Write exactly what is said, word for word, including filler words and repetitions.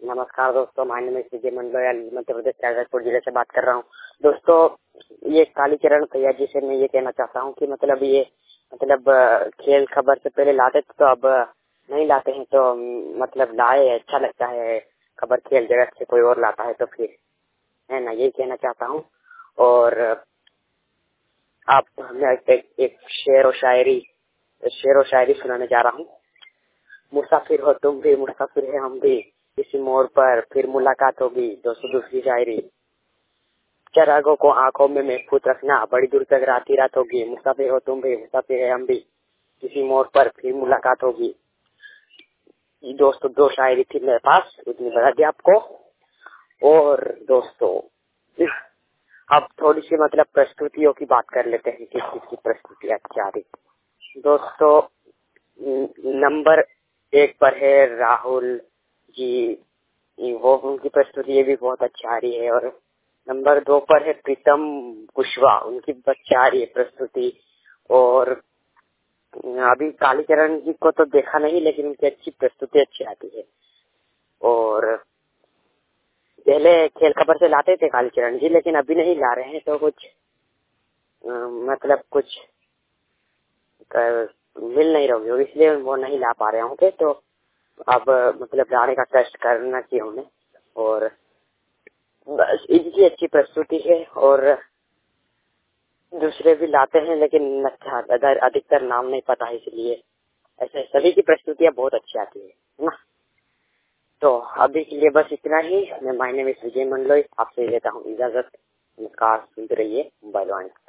नमस्कार दोस्तों, my name is Vijay Mandloyal, Madhya Pradesh Shahjahanpur जिले से बात कर रहा हूँ। दोस्तों, ये कालीचरण भैया जी से मैं ये कहना चाहता हूँ कि मतलब ये मतलब खेल खबर से पहले लाते थे, तो अब नहीं लाते हैं। तो मतलब लाए, अच्छा लगता है। खबर खेल जगत से कोई और लाता है तो फिर है ना, यही कहना चाहता हूँ। और आप मैं एक, एक शेर और शायरी शेर और शायरी सुनाने जा रहा हूँ। मुसाफिर हो तुम भी, मुसाफिर है हम भी, किसी मोड़ पर फिर मुलाकात होगी। दोस्तों, दूसरी शायरी। चरागों को आंखों में महफूज रखना, बड़ी दूर तक रात ही रात होगी। मुसाफिर हो तुम भी, मुसाफिर है हम भी, किसी मोड़ पर फिर मुलाकात होगी। दोस्तों, दो शायरी थी मेरे पास, इतनी बता दी आपको। और दोस्तों, अब थोड़ी सी मतलब प्रस्तुतियों की बात कर लेते हैं, किस किस की प्रस्तुति अच्छी आ रही। दोस्तों, नंबर एक पर है राहुल जी, वो उनकी प्रस्तुति ये भी बहुत अच्छी आ रही है। और नंबर दो पर है प्रीतम कुशवाहा, उनकी अच्छी आ रही है प्रस्तुति। और अभी कालीचरण जी को तो देखा नहीं, लेकिन उनकी अच्छी प्रस्तुति अच्छी आती है। और पहले खेल खबर से लाते थे कालीचरण जी, लेकिन अभी नहीं ला रहे हैं। तो कुछ आ, मतलब कुछ कर, मिल नहीं रही होगी, इसलिए वो नहीं ला पा रहे होंगे। तो अब मतलब लाने का कष्ट करना चाहिए उन्हें। और बस इनकी अच्छी प्रस्तुति है। और दूसरे भी लाते हैं, लेकिन अच्छा अधिकतर नाम नहीं पता है, इसलिए ऐसे सभी की प्रस्तुतियाँ बहुत अच्छी आती है ना। तो अभी के लिए बस इतना ही। मैं my name is Vijay Mandloi आपसे लेता हूँ इजाजत। नमस्कार, सुनते रहिए मोबाइल वाणी।